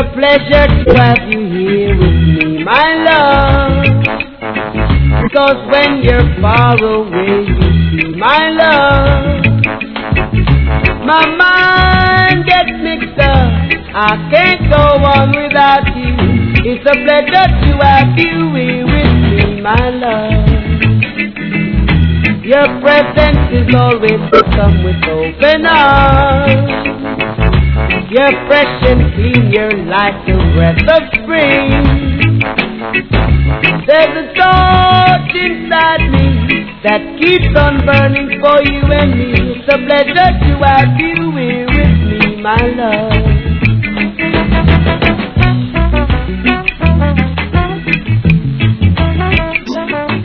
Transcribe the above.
a pleasure to have you here with me, my love. Because when you're far away, you see, my love, my mind gets mixed up. I can't go on without you. It's a pleasure to have you here with me, my love. Your presence is always to come with open arms. You're fresh and clean, you're like the breath of spring. There's a torch inside me that keeps on burning for you and me. It's a pleasure to have you here with me, my love.